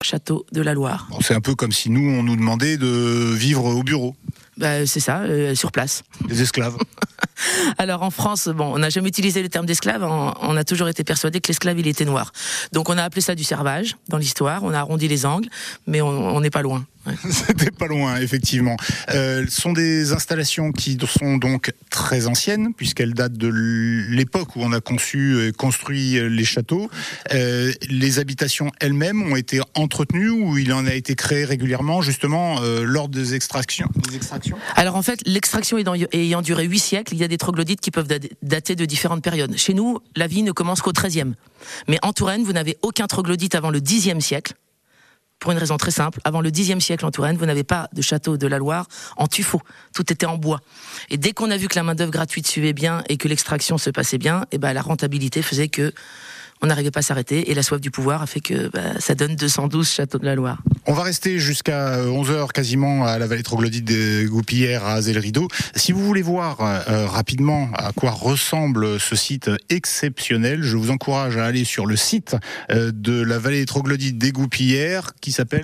château de la Loire. Bon, c'est un peu comme si nous, on nous demandait de vivre au bureau. C'est ça, sur place. Les esclaves. Alors en France, on n'a jamais utilisé le terme d'esclave, on a toujours été persuadé que l'esclave il était noir. Donc on a appelé ça du servage dans l'histoire, on a arrondi les angles, mais on n'est pas loin. Ouais. C'était pas loin, effectivement. Ce sont des installations qui sont donc très anciennes, puisqu'elles datent de l'époque où on a conçu et construit les châteaux. Les habitations elles-mêmes ont été entretenues ou il en a été créé régulièrement, justement, lors des extractions. Alors en fait, l'extraction ayant duré 8 siècles, il y a des troglodytes qui peuvent dater de différentes périodes. Chez nous, la vie ne commence qu'au XIIIe. Mais en Touraine, vous n'avez aucun troglodyte avant le Xe siècle. Pour une raison très simple, avant le Xe siècle en Touraine, vous n'avez pas de château de la Loire en tuffeau. Tout était en bois. Et dès qu'on a vu que la main-d'œuvre gratuite suivait bien et que l'extraction se passait bien, la rentabilité faisait que on n'arrivait pas à s'arrêter. Et la soif du pouvoir a fait que ça donne 212 châteaux de la Loire. On va rester jusqu'à 11h quasiment à la vallée troglodyte des Goupillières à Azay-le-Rideau. Si vous voulez voir rapidement à quoi ressemble ce site exceptionnel, je vous encourage à aller sur le site de la vallée troglodyte des Goupillières qui s'appelle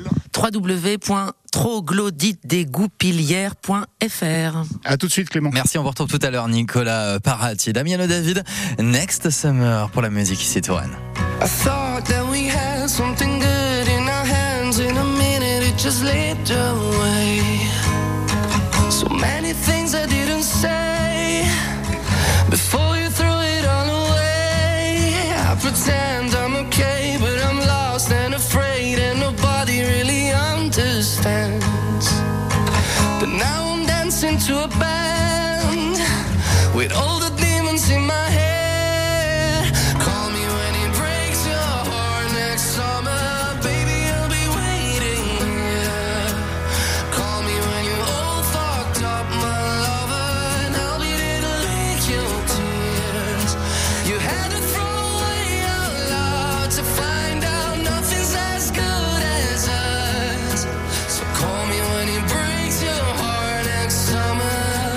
www.troglodytesgoupillières.fr. À tout de suite Clément. Merci, on vous retrouve tout à l'heure Nicolas Parati, Damiano David, Next Summer pour la musique ici Touraine. I thought that we had something good in our hands. In a minute it just slipped away. So many things I didn't say before you threw it all away. I pretend I'm okay, but I'm lost and afraid, and nobody really understands. But now I'm dancing to a band with all the demons in my head. Call me when it breaks your heart next summer, baby, I'll be waiting, yeah. Call me when you're all fucked up, my lover, and I'll be there to lick your tears. You had to throw away our love to find out nothing's as good as us. So call me when it breaks your heart next summer.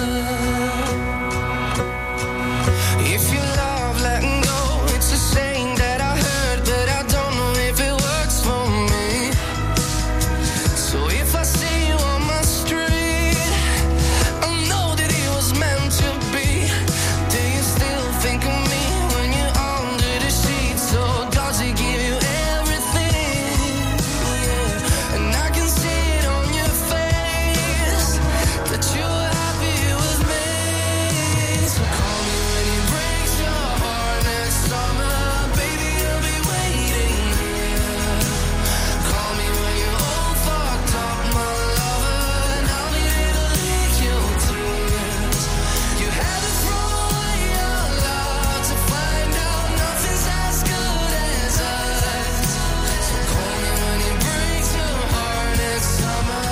If you love letting go, it's a saying that I heard, but I don't know if it works for me. So if I see you on my street, I know that it was meant to be. Do you still think of me when you're under the sheets? Or does it give you everything? Yeah. And I can see it on your face that you're happy with me. So call me when it breaks your heart next summer, baby, I'll be waiting here. Call me when you're all fucked up, my lover, and I'll be there to lick your tears. You had to throw away your love to find out nothing's as good as us. So call me when it breaks your heart next summer.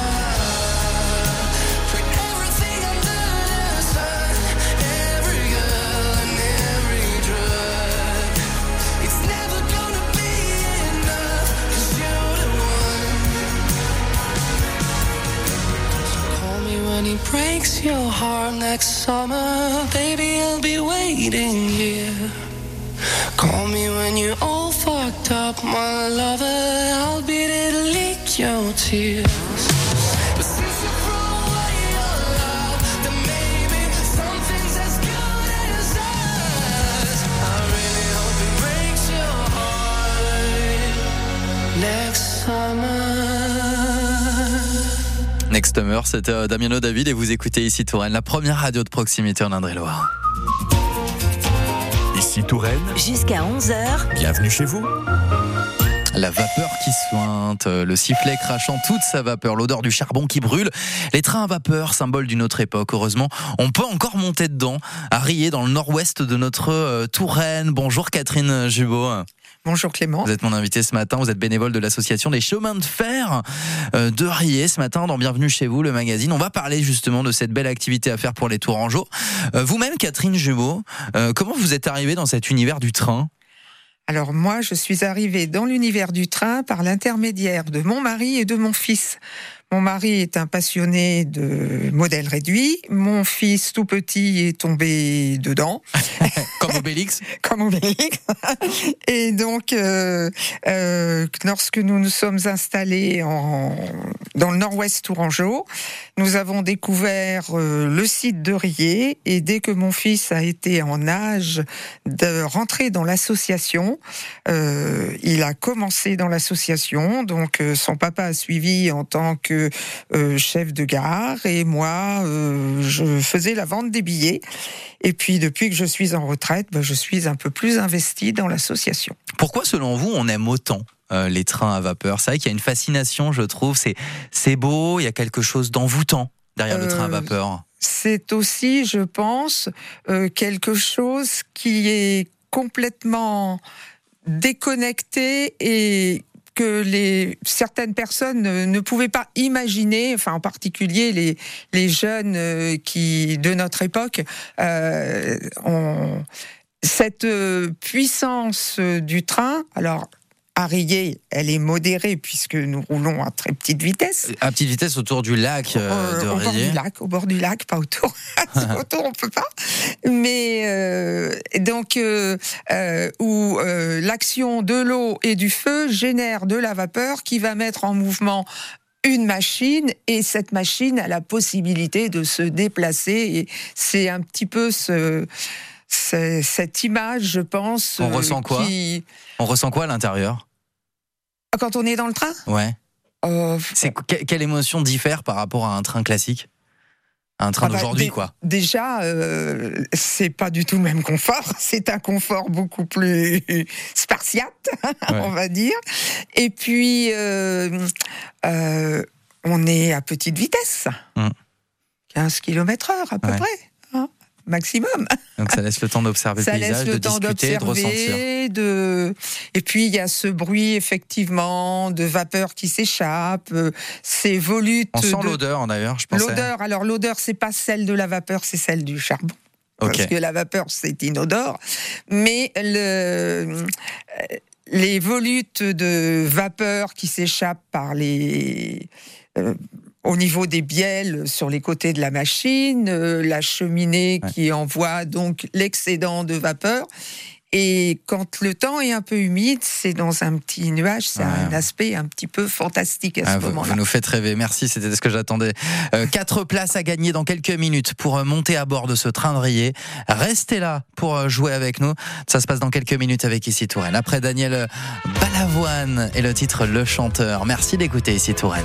Put everything under the sun, every girl and every drug. It's never gonna be enough, 'cause you're the one. So call me when it breaks your heart next summer, baby, I'll be waiting here. Call me when you're all fucked up, my lover, I'll be there to lick your tears. But since you threw away your love, then maybe something's as good as us. I really hope it breaks your heart next summer. Next Summer, c'était Damiano David et vous écoutez ici Touraine, la première radio de proximité en Indre-et-Loire. Ici Touraine, Jusqu'à 11h, bienvenue chez vous. La vapeur qui suinte, le sifflet crachant toute sa vapeur, l'odeur du charbon qui brûle, les trains à vapeur, symbole d'une autre époque. Heureusement, on peut encore monter dedans, à Riez, dans le nord-ouest de notre Touraine. Bonjour Catherine Jubot. Bonjour Clément. Vous êtes mon invité ce matin, vous êtes bénévole de l'association des chemins de fer de Riez ce matin dans Bienvenue chez vous, le magazine. On va parler justement de cette belle activité à faire pour les Tourangeaux. Vous-même Catherine Jubot, comment vous êtes arrivée dans cet univers du train ? Alors moi, je suis arrivée dans l'univers du train par l'intermédiaire de mon mari et de mon fils. Mon mari est un passionné de modèles réduits. Mon fils tout petit est tombé dedans. Comme Obélix. Comme Obélix. Et donc, lorsque nous nous sommes installés dans le nord-ouest tourangeau, nous avons découvert le site de Riez. Et dès que mon fils a été en âge de rentrer dans l'association, il a commencé dans l'association. Donc, son papa a suivi en tant que chef de gare. Et moi, je faisais la vente des billets. Et puis, depuis que je suis en retraite, je suis un peu plus investie dans l'association. Pourquoi, selon vous, on aime autant les trains à vapeur? C'est vrai qu'il y a une fascination, je trouve. C'est beau, il y a quelque chose d'envoûtant derrière le train à vapeur. C'est aussi, je pense, quelque chose qui est complètement déconnecté et que certaines personnes ne pouvaient pas imaginer, enfin en particulier les jeunes de notre époque, cette puissance du train. Alors, à Riez, elle est modérée puisque nous roulons à très petite vitesse. À petite vitesse autour du lac de Riez. Au bord du lac, pas autour. Autour, on peut pas. Mais où l'action de l'eau et du feu génère de la vapeur qui va mettre en mouvement une machine, et cette machine a la possibilité de se déplacer. Et c'est un petit peu cette image, je pense. On ressent quoi ? On ressent quoi à l'intérieur ? Quand on est dans le train ? Ouais. Quelle émotion diffère par rapport à un train classique ? Un train d'aujourd'hui, quoi. Déjà, c'est pas du tout le même confort. C'est un confort beaucoup plus spartiate, on va dire. Et puis, on est à petite vitesse. 15 km/h, à peu près. Maximum. Donc ça laisse le temps d'observer le paysage, de discuter, de ressentir. Et puis il y a ce bruit effectivement de vapeur qui s'échappe, ces volutes. On sent l'odeur d'ailleurs, je pensais. L'odeur, c'est pas celle de la vapeur, c'est celle du charbon. Okay. Parce que la vapeur, c'est inodore. Mais les volutes de vapeur qui s'échappent par au niveau des bielles sur les côtés de la machine, la cheminée qui envoie donc l'excédent de vapeur. Et quand le temps est un peu humide, c'est dans un petit nuage, c'est un aspect un petit peu fantastique à ce moment-là. Vous nous faites rêver, merci, c'était ce que j'attendais. 4 places à gagner dans quelques minutes pour monter à bord de ce train de Riez. Restez là pour jouer avec nous. Ça se passe dans quelques minutes avec Ici Touraine. Après Daniel Balavoine et le titre Le Chanteur. Merci d'écouter Ici Touraine.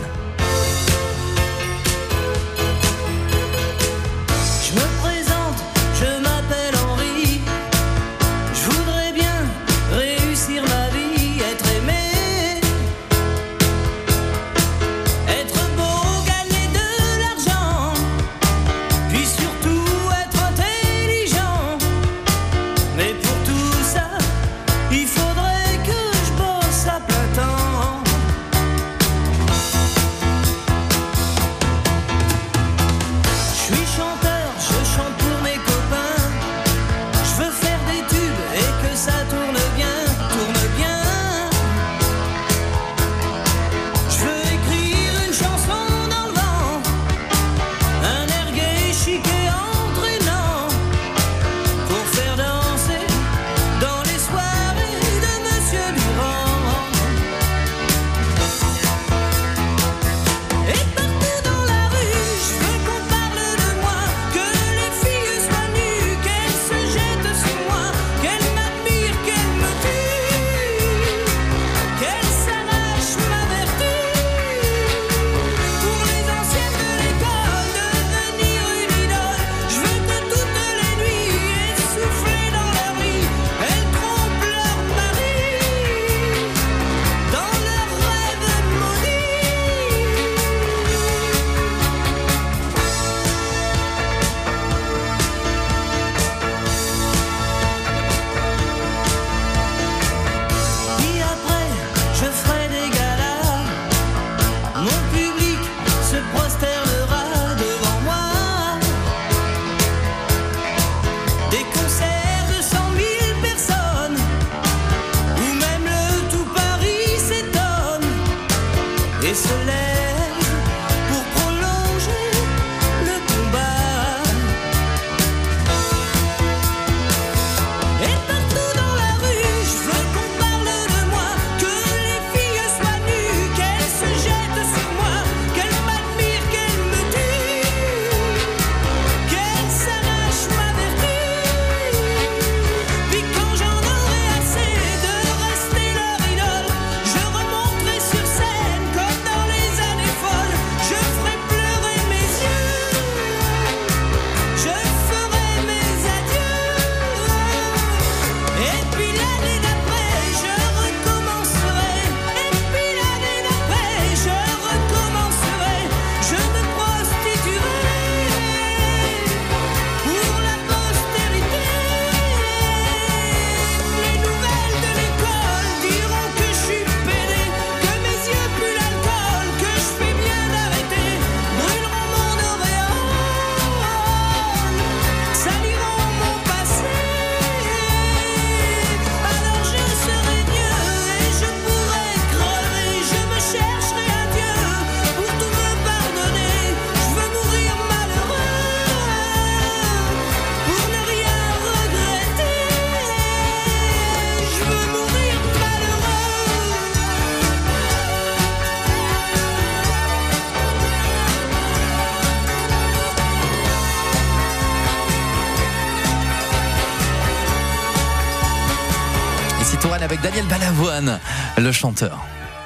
avec Daniel Balavoine, le chanteur.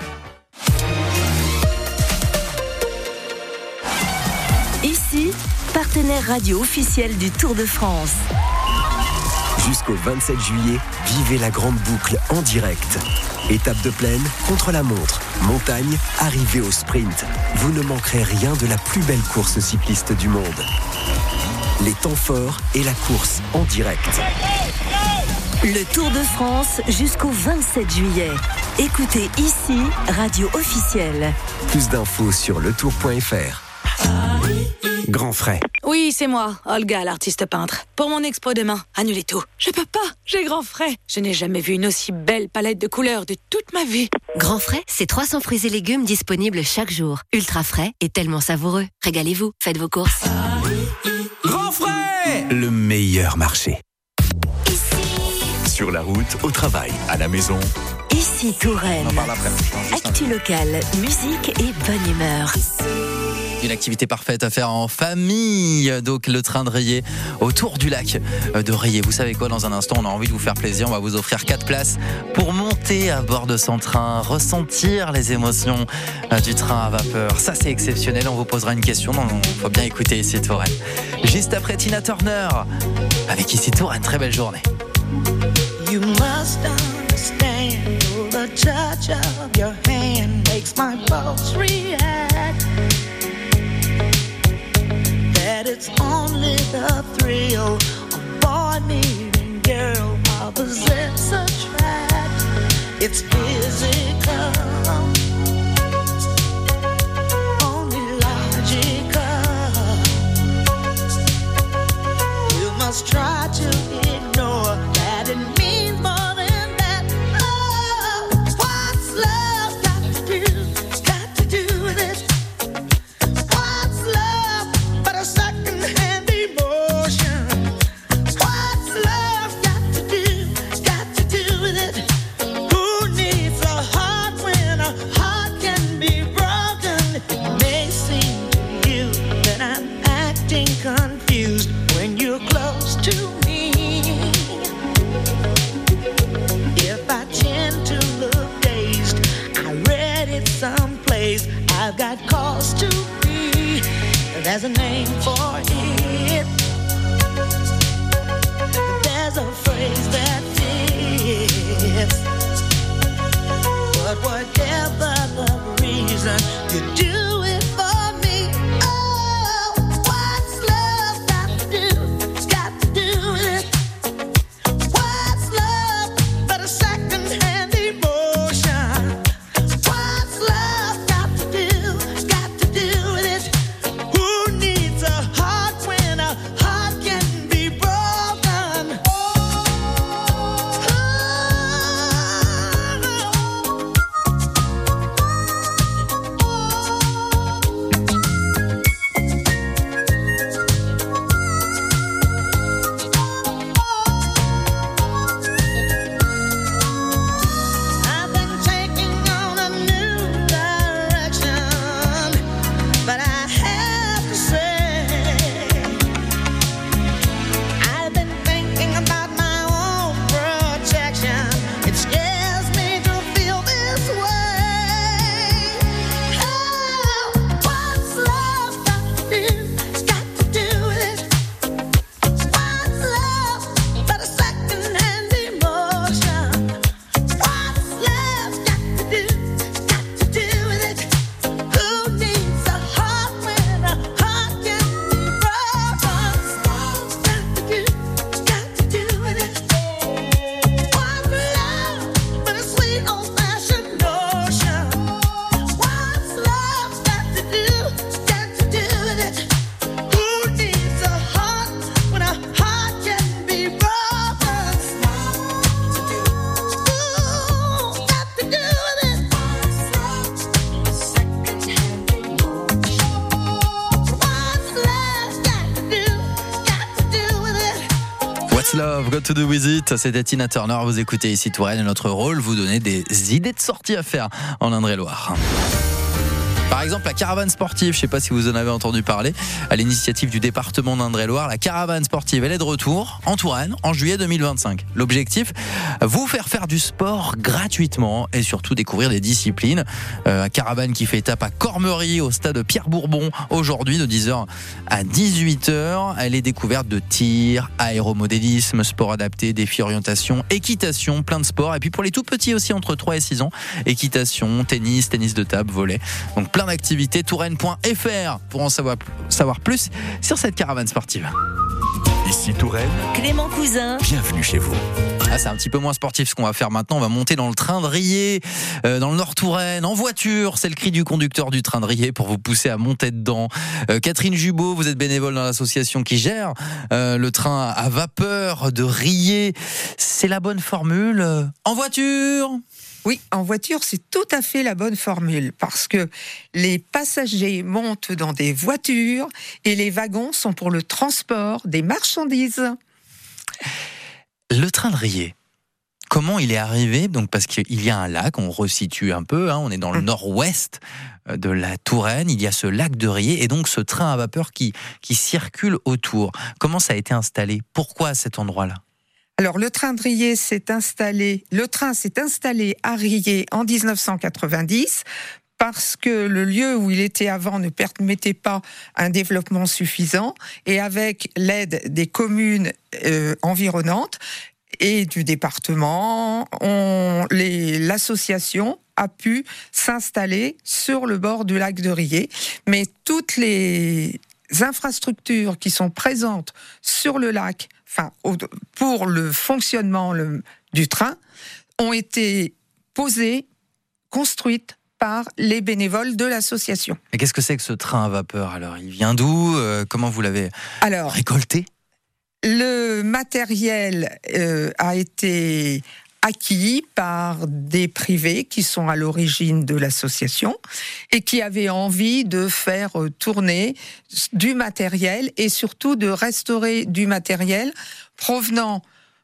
Ici, partenaire radio officiel du Tour de France. Jusqu'au 27 juillet, vivez la grande boucle en direct. Étape de plaine, contre-la-montre, montagne, arrivée au sprint. Vous ne manquerez rien de la plus belle course cycliste du monde. Les temps forts et la course en direct. Le Tour de France jusqu'au 27 juillet. Écoutez ici, radio officielle. Plus d'infos sur letour.fr. Grand frais. Oui, c'est moi, Olga, l'artiste peintre. Pour mon expo demain, annulez tout. Je peux pas, j'ai grand frais. Je n'ai jamais vu une aussi belle palette de couleurs de toute ma vie. Grand frais, c'est 300 fruits et légumes disponibles chaque jour. Ultra frais et tellement savoureux. Régalez-vous, faites vos courses. Grand frais, le meilleur marché. Sur la route, au travail, à la maison. Ici Touraine. On en parle après. Actu locale, musique et bonne humeur. Une activité parfaite à faire en famille. Donc le train de Rayé autour du lac de Rayé. Vous savez quoi, dans un instant, on a envie de vous faire plaisir. On va vous offrir 4 places pour monter à bord de son train, ressentir les émotions du train à vapeur. Ça, c'est exceptionnel. On vous posera une question. Il faut bien écouter ici Touraine. Juste après Tina Turner avec ici Touraine. Très belle journée. You must understand the touch of your hand makes my pulse react. That it's only the thrill of boy meeting girl opposites attract. It's physical, only logical. You must try to ignore that it means more than that. Oh, what's love got to do with it? What's love but a second-hand emotion? What's love got to do with it? Who needs a heart when a heart can be broken? It may seem to you that I'm acting confused when you're close to me. If I tend to look dazed, I read it someplace. I've got cause to be. There's a name for it. There's a phrase that fits. But whatever the reason, you do it for me. Oh, what's love got to do with it? What's love but a second-hand emotion? What's love got to do with it? Who needs a heart when a heart can be broken? I've been taking on a new direction, but I have to say, I've been thinking about my own protection. It scares me to feel this way. Oh, what's love got to do with it? What's love but a second-hand emotion? What's love got to do with it? Who needs a heart when a heart can be broken? What's got to do with it? What's love but a sweet old-fashioned notion? What's love got to do with it? Who needs a heart when a heart can be broken? Who's got to do with it? What's love got to do with it? What's Love, Got to Do With It, c'était Tina Turner, vous écoutez ici Touraine et notre rôle, vous donner des idées de sortie à faire en Indre-et-Loire. Par exemple, la caravane sportive, je ne sais pas si vous en avez entendu parler, à l'initiative du département d'Indre-et-Loire, la caravane sportive, elle est de retour en Touraine en juillet 2025. L'objectif, vous faire du sport gratuitement et surtout découvrir des disciplines. Caravane qui fait étape à Cormery au stade Pierre Bourbon aujourd'hui de 10h à 18h. Elle est découverte de tir, aéromodélisme, sport adapté, défi orientation, équitation, plein de sports. Et puis pour les tout petits aussi entre 3 et 6 ans, équitation, tennis de table, volley. Donc plein d'activités. Touraine.fr pour en savoir plus sur cette caravane sportive. Ici Touraine, Clément Cousin. bienvenue chez vous. C'est un petit peu moins sportif ce qu'on va faire maintenant. On va monter dans le train de Riez, dans le Nord-Touraine, en voiture. C'est le cri du conducteur du train de Riez pour vous pousser à monter dedans. Catherine Jubot, vous êtes bénévole dans l'association qui gère le train à vapeur de Riez. C'est la bonne formule. En voiture ? Oui, en voiture, c'est tout à fait la bonne formule parce que les passagers montent dans des voitures et les wagons sont pour le transport des marchandises. Le train de Riez, comment il est arrivé ? Donc parce qu'il y a un lac, on resitue un peu, on est dans le nord-ouest de la Touraine, il y a ce lac de Riez et donc ce train à vapeur qui circule autour. Comment ça a été installé ? Pourquoi à cet endroit-là ? Alors, le train de Riez s'est installé à Riez en 1990 parce que le lieu où il était avant ne permettait pas un développement suffisant et avec l'aide des communes environnantes et du département, l'association a pu s'installer sur le bord du lac de Riez. Mais toutes les infrastructures qui sont présentes sur le lac, pour le fonctionnement du train, ont été posées, construites par les bénévoles de l'association. Et qu'est-ce que c'est que ce train à vapeur alors ? Il vient d'où ? Comment vous l'avez récolté ? Le matériel a été acquis par des privés qui sont à l'origine de l'association et qui avaient envie de faire tourner du matériel et surtout de restaurer du matériel provenant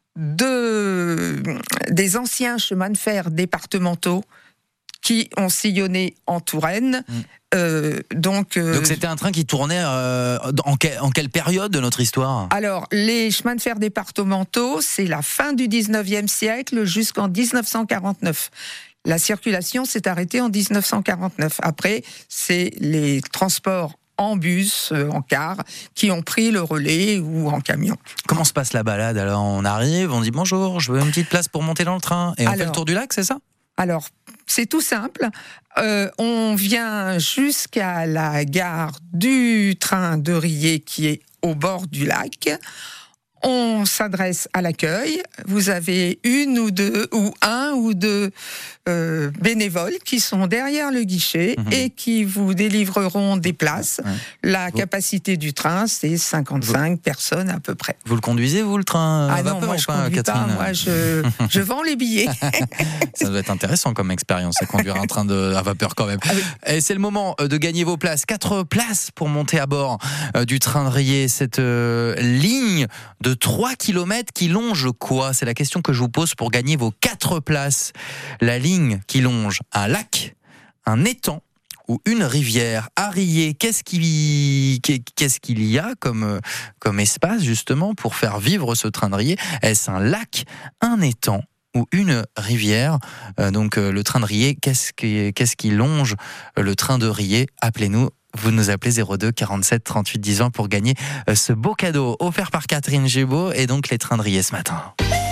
des anciens chemins de fer départementaux qui ont sillonné en Touraine. Donc c'était un train qui tournait en quelle période de notre histoire ? Alors, les chemins de fer départementaux, c'est la fin du 19e siècle jusqu'en 1949. La circulation s'est arrêtée en 1949. Après, c'est les transports en bus, en car, qui ont pris le relais ou en camion. Comment se passe la balade ? Alors, on arrive, on dit bonjour, je veux une petite place pour monter dans le train, et on fait le tour du lac, c'est ça ? Alors, c'est tout simple. On vient jusqu'à la gare du train de Riez qui est au bord du lac. On s'adresse à l'accueil. Vous avez un ou deux bénévoles qui sont derrière le guichet et qui vous délivreront des places. La capacité du train, c'est 55 personnes à peu près. Vous le conduisez, vous, le train à vapeur, moi, je ne conduis Catherine pas. Moi, je vends les billets. Ça doit être intéressant comme expérience, à conduire un train à vapeur quand même. Et c'est le moment de gagner vos places. 4 places pour monter à bord du train de Riez. Cette ligne de 3 km qui longe quoi ? C'est la question que je vous pose pour gagner vos 4 places. La ligne qui longe un lac, un étang ou une rivière. À Riez, qu'est-ce qu'il y a comme espace justement pour faire vivre ce train de Riez ? Est-ce un lac, un étang ou une rivière ? Donc le train de Riez, qu'est-ce qui longe le train de Riez ? Appelez-nous. Vous nous appelez 02 47 38 10 20 pour gagner ce beau cadeau offert par Catherine Jubot et donc les trains de Riez ce matin.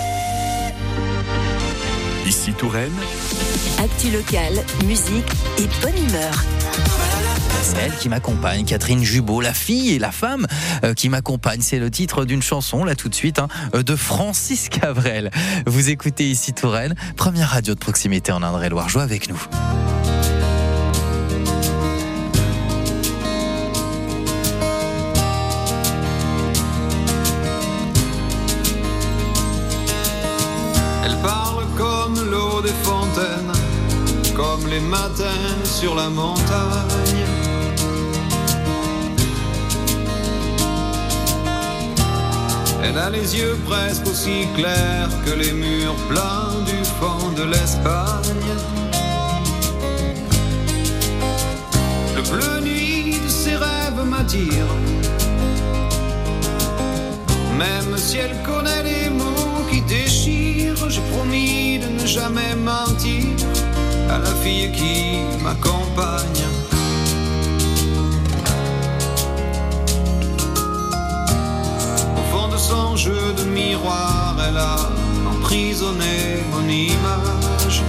Ici Touraine, Actu locale, musique et bonne humeur. C'est elle qui m'accompagne, Catherine Jubot, la fille et la femme qui m'accompagne. C'est le titre d'une chanson, là tout de suite, de Francis Cabrel. Vous écoutez Ici Touraine, première radio de proximité en Indre-et-Loire. Jouez avec nous. Elle parle comme l'eau des fontaines, comme les matins sur la montagne. Elle a les yeux presque aussi clairs que les murs pleins du fond de l'Espagne. m'attire. Même si elle connaît les mots qui déchirent, j'ai promis de ne jamais mentir à la fille qui m'accompagne. Au fond de son jeu de miroir, elle a emprisonné mon image.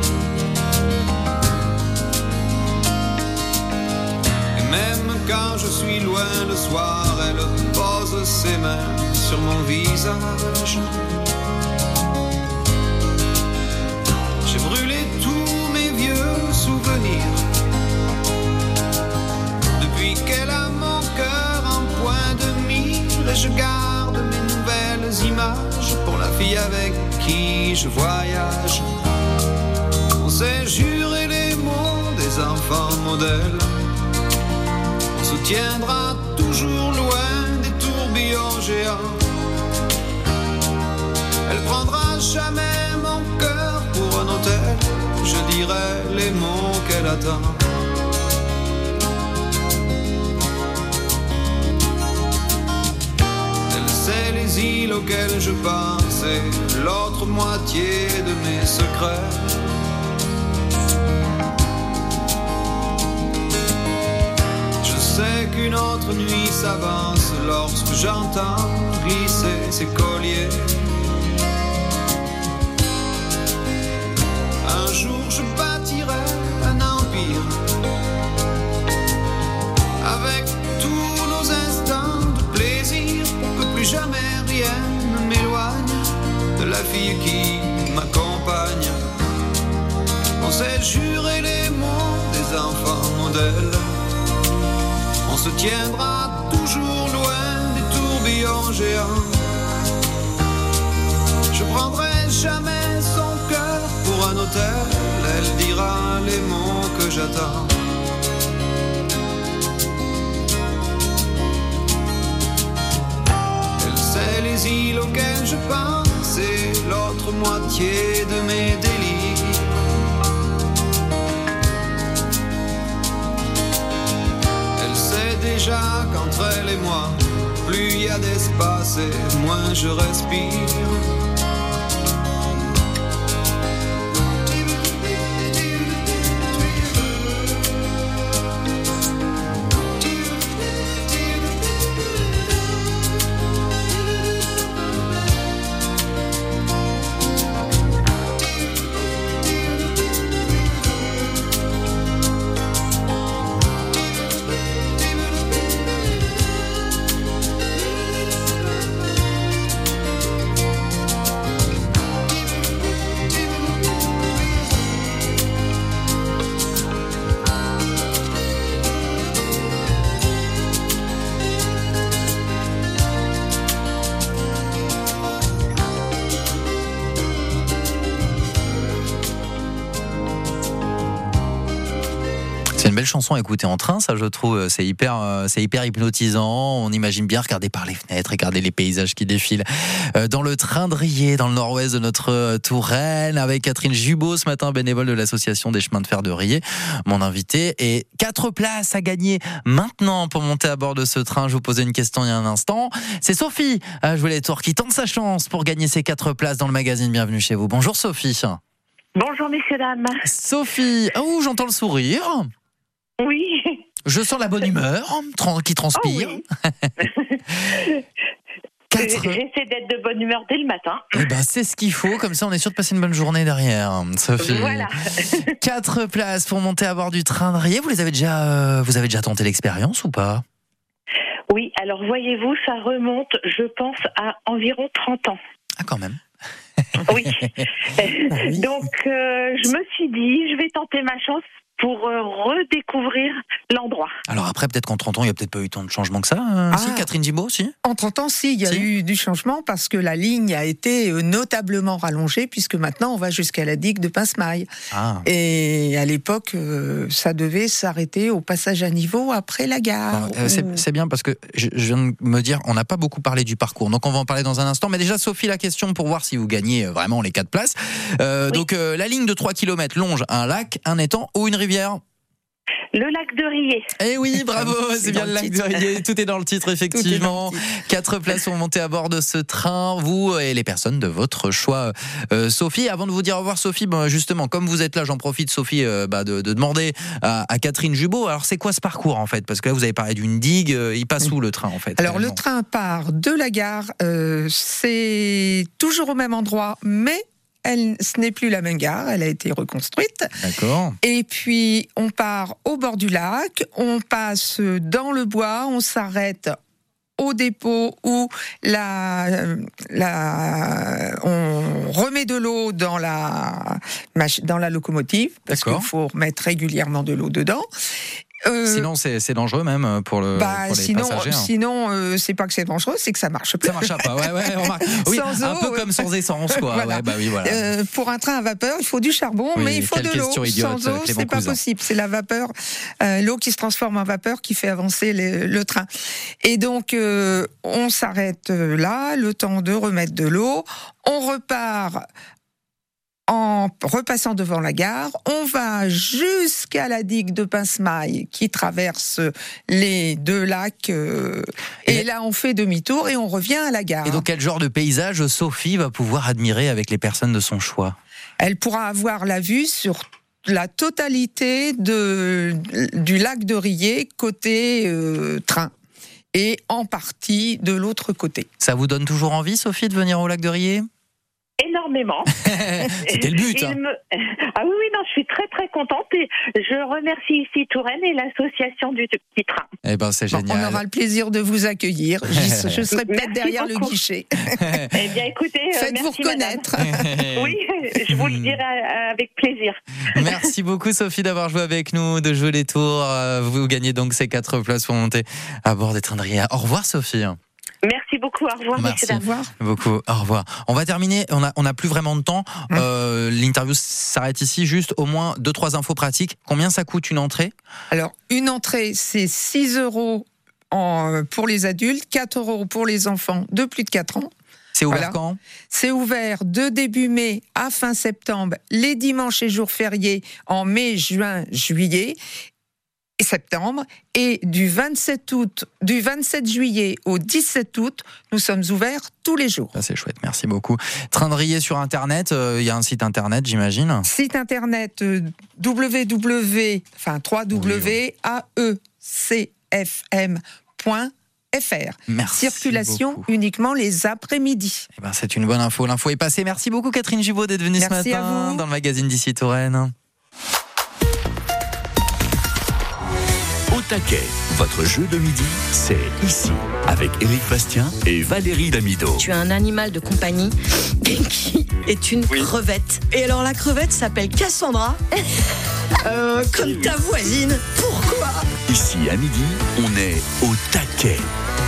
Et même quand je suis loin le soir, elle pose ses mains sur mon visage. J'ai brûlé tous mes vieux souvenirs depuis qu'elle a mon cœur en point de mire, et je garde mes nouvelles images pour la fille avec qui je voyage. On s'est juré les mots des enfants modèles. On se tiendra toujours loin des tourbillons géants. Elle prendra jamais mon cœur pour un hôtel. Je dirai les mots qu'elle attend. Elle sait les îles auxquelles je pense et l'autre moitié de mes secrets. Je sais qu'une autre nuit s'avance lorsque j'entends glisser ses colliers. Un jour je bâtirai un empire avec tous nos instants de plaisir pour que plus jamais rien ne m'éloigne de la fille qui m'accompagne. On s'est juré les mots des enfants modèles. On se tiendra toujours loin des tourbillons géants. Je prendrai jamais son cœur pour un hôtel. Elle dira les mots que j'attends. Elle sait les îles auxquelles je pense et l'autre moitié de mes délires. Elle sait déjà qu'entre elle et moi, plus il y a d'espace et moins je respire. C'est une belle chanson à écouter en train, ça je trouve, c'est hyper hypnotisant. On imagine bien regarder par les fenêtres, regarder les paysages qui défilent dans le train de Riez, dans le nord-ouest de notre Touraine, avec Catherine Jubot ce matin, bénévole de l'association des chemins de fer de Riez, mon invité. Et 4 places à gagner maintenant pour monter à bord de ce train. Je vous posais une question il y a un instant. C'est Sophie à Jouer les Tours qui tente sa chance pour gagner ces 4 places dans le magazine Bienvenue chez vous. Bonjour Sophie. Bonjour messieurs, dames. Sophie, oh j'entends le sourire. Oui. Je sens la bonne humeur qui transpire. Oh oui. J'essaie d'être de bonne humeur dès le matin. Eh ben, c'est ce qu'il faut, comme ça on est sûr de passer une bonne journée derrière, Sophie. Voilà. 4 places pour monter à bord du train de Riez. Vous avez déjà tenté l'expérience ou pas ? Oui, alors voyez-vous, ça remonte, je pense, à environ 30 ans. Ah, quand même. Oui. Donc, je me suis dit, je vais tenter ma chance pour redécouvrir l'endroit. Alors après, peut-être qu'en 30 ans, il n'y a peut-être pas eu tant de changements que ça. Si, Catherine Jubot, si. En 30 ans, si, il y a eu du changement parce que la ligne a été notablement rallongée puisque maintenant, on va jusqu'à la digue de Pincemaille. Ah. Et à l'époque, ça devait s'arrêter au passage à niveau après la gare. C'est bien parce que je viens de me dire, on n'a pas beaucoup parlé du parcours. Donc on va en parler dans un instant. Mais déjà, Sophie, la question pour voir si vous gagnez vraiment les 4 places. Oui. Donc la ligne de 3 km longe un lac, un étang ou une rivière ? Le lac de Riez. Eh oui, bravo, c'est bien le lac de Riez. Tout est dans le titre, effectivement. 4 places sont montées à bord de ce train, vous et les personnes de votre choix. Sophie, avant de vous dire au revoir, Sophie, justement, comme vous êtes là, j'en profite, Sophie, de demander à Catherine Jubot. Alors, c'est quoi ce parcours, en fait? Parce que là, vous avez parlé d'une digue. Il passe où, le train, en fait? Alors, le train part de la gare. C'est toujours au même endroit, mais ce n'est plus la même gare, elle a été reconstruite. D'accord. Et puis, on part au bord du lac, on passe dans le bois, on s'arrête au dépôt où on remet de l'eau dans la locomotive, parce qu'il faut remettre régulièrement de l'eau dedans. Sinon, c'est dangereux même pour les passagers. Sinon, c'est pas que c'est dangereux, c'est que ça marche pas. Ça marche pas, ouais, remarque. Oui, un peu comme sans essence, quoi. Voilà. Ouais, bah oui, voilà. Pour un train à vapeur, il faut du charbon, mais il faut de l'eau. Sans eau, c'est pas possible. C'est la vapeur, l'eau qui se transforme en vapeur qui fait avancer le train. Et donc, on s'arrête là, le temps de remettre de l'eau. On repart en repassant devant la gare, on va jusqu'à la digue de Pincemaille qui traverse les 2 lacs et là on fait demi-tour et on revient à la gare. Et donc quel genre de paysage Sophie va pouvoir admirer avec les personnes de son choix? Elle pourra avoir la vue sur la totalité du lac de Riez côté train et en partie de l'autre côté. Ça vous donne toujours envie, Sophie, de venir au lac de Riez? Énormément. C'était le but. Ah oui, non, je suis très très contente et je remercie ici Touraine et l'association du petit train. Eh ben, c'est génial. On aura le plaisir de vous accueillir. Je serai peut-être derrière le guichet. Eh bien, écoutez, faites-vous reconnaître. Oui, je vous le dirai avec plaisir. Merci beaucoup, Sophie, d'avoir joué avec nous, de jouer les tours. Vous gagnez donc ces 4 places pour monter à bord des trains de Riez. Au revoir, Sophie. Merci beaucoup, au revoir. Merci beaucoup, au revoir. On va terminer, on n'a plus vraiment de temps. L'interview s'arrête ici, juste au moins 2-3 infos pratiques. Combien ça coûte une entrée? Alors, une entrée, c'est 6 € pour les adultes, 4 € pour les enfants de plus de 4 ans. C'est ouvert quand? C'est ouvert de début mai à fin septembre, les dimanches et jours fériés en mai, juin, juillet et septembre, et du 27 juillet au 17 août, nous sommes ouverts tous les jours. Ça, c'est chouette, merci beaucoup. Train de Riez sur Internet, il y a un site Internet, j'imagine. Site Internet www.aecfm.fr. Merci Circulation beaucoup. Uniquement les après-midi. Eh ben, c'est une bonne info, l'info est passée. Merci beaucoup Catherine Jubot d'être venue ce matin dans le magazine d'ici Touraine. Au taquet, votre jeu de midi, c'est ici, avec Éric Bastien et Valérie Damido. Tu as un animal de compagnie qui est une crevette. Et alors la crevette s'appelle Cassandra, comme ta voisine. Pourquoi? Ici, à midi, on est au taquet.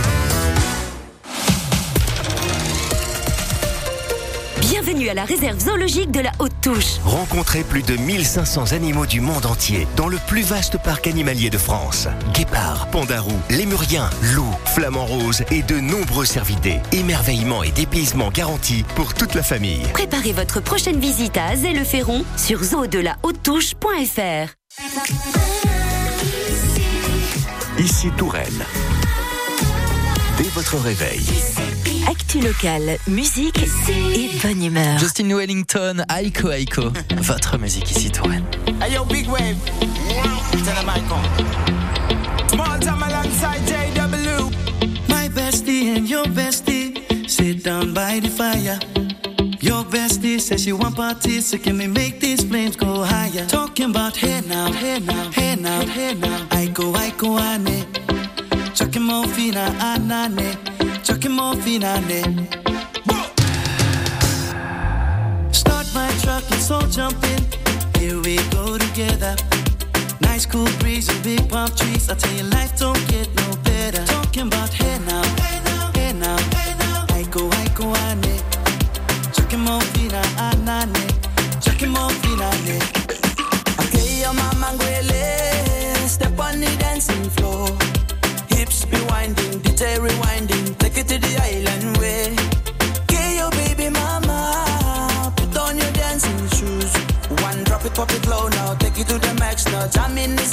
Bienvenue à la réserve zoologique de la Haute-Touche. Rencontrez plus de 1500 animaux du monde entier dans le plus vaste parc animalier de France. Guépards, pandarous, lémuriens, loups, flamants roses et de nombreux cervidés. Émerveillement et dépaysement garantis pour toute la famille. Préparez votre prochaine visite à Azay-le-Ferron sur zoodelahaute-touche.fr. Ici Touraine. Dès votre réveil. Actu locale, musique et bonne humeur. Justin Wellington, Aiko Aiko. Votre musique ici Touraine. Hey yo, big wave. Tell them I come. Small time alongside JW. My bestie and your bestie sit down by the fire. Your bestie says she want parties, so can we make these flames go higher? Talking about hey now, hey now, hey now, hey now. Aiko, ane. Chucking more fina, anane. Chucking more fina, ne. Start my truck, let's all jump in. Here we go together. Nice cool breeze and big palm trees. I tell you, life don't get no better. Talking about hey now, hey now, hey now, hey now. Aiko, ane. Chucking more fina, anane. Chucking more fina, ne. Okay, your mama ngwele. Step on the dancing floor. Hips be winding, DJ rewinding. Take it to the island way. Get your baby mama. Put on your dancing shoes. One drop it, pop it low now. Take it to the max now. Jam in this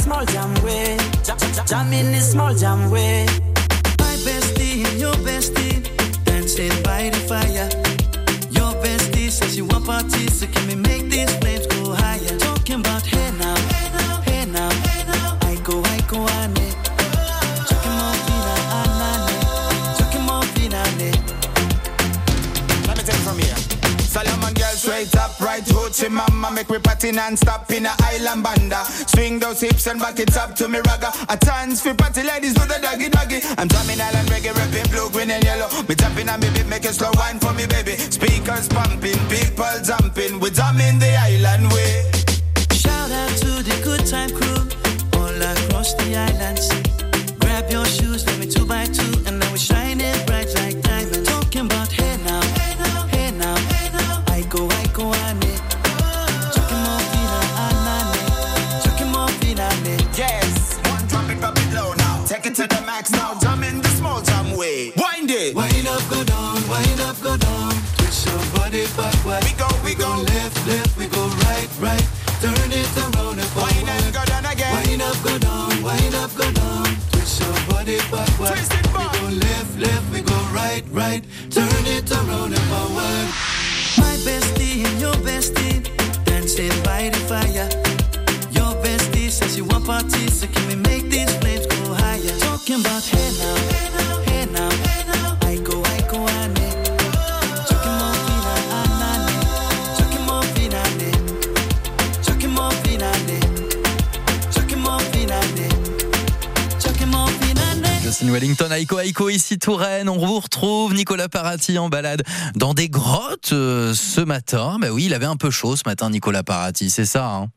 small jam way. Jam in the small jam way. My bestie and your bestie dancing by the fire. Your bestie says you want parties, so can we make these flames go higher? Talking about hey now, hey now, hey now, hey now. I go, ane. Chucking more fina, anane. Chucking more fina, ane. Let me take it from here. Solomon girl straight up, right hoochie mama. Make me party non-stop in a island banda. Swing those hips and back it up to me ragga. A dance for party ladies do the doggy doggy. I'm drumming island reggae, rapping blue, green and yellow. Me tapping on me beat, make a slow wine for me baby. Speakers pumping, people jumping. We drumming the island way. Shout out to the good time crew all across the islands. Grab your shoes, let me 2x2, and now we're shining bright like diamonds. Talking about hey now, hey now, hey now, hey now. I go, ane. Chucking more fina, anane. Chucking more fina, ane. Yes, one drop it low now. Take it to the max now. Jump in the small jam way. Wind it. Wind up, go down, wind up, go down. Twist your body backward. We go left, left, we go right, right. Turn it around and forward. Wind up, go down again. Wind up, go down, wind up, go down. Twist your body backward. Twist it back. We go left, left, we go right, right. Turn it around and forward. My bestie and your bestie dancing by the fire. Your bestie says you want parties, so can we make these flames go higher? Talking about hey now, hey now, hey now, hey now. I go, ane. Chucking more fina, anane. Chucking more fina, ane. Chucking more fina, ane. Chucking more fina, ane. Chucking more fina, ane. Justin Wellington, Aiko ici Touraine. On vous retrouve Nicolas Parati en balade dans des grottes ce matin. Bah oui, il avait un peu chaud ce matin, Nicolas Parati, c'est ça, hein?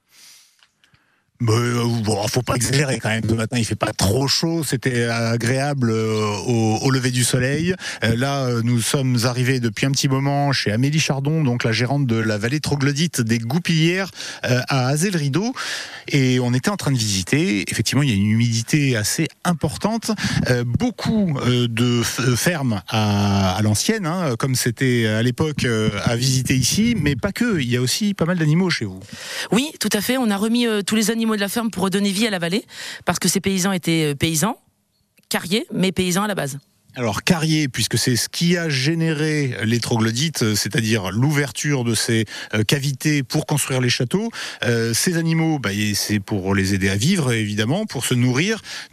Bon, faut pas exagérer quand même. Ce matin, il fait pas trop chaud. C'était agréable au lever du soleil. Là, nous sommes arrivés depuis un petit moment chez Amélie Chardon, donc la gérante de la vallée troglodyte des Goupillières à Azel-Rideau. Et on était en train de visiter. Effectivement, il y a une humidité assez importante. Beaucoup de fermes à l'ancienne, hein, comme c'était à l'époque à visiter ici. Mais pas que. Il y a aussi pas mal d'animaux chez vous. Oui, tout à fait. On a remis tous les animaux de la ferme pour redonner vie à la vallée, parce que ces paysans étaient paysans, carriers, mais paysans à la base. Alors carrier, puisque c'est ce qui a généré les troglodytes, c'est-à-dire l'ouverture de ces cavités pour construire les châteaux. Ces animaux, c'est pour les aider à vivre, évidemment, pour se nourrir.